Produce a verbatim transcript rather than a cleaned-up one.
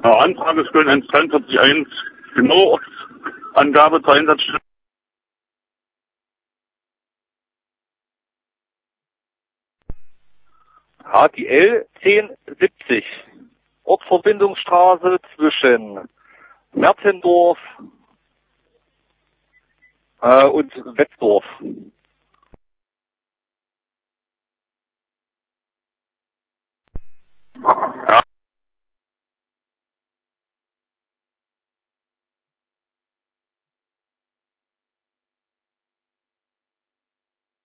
Anfrage ist Köln eins drei vier eins, genau Angabe zur Einsatzstelle. H T L zehn siebzig, Ortsverbindungsstraße zwischen Mertendorf äh, und Wetzdorf.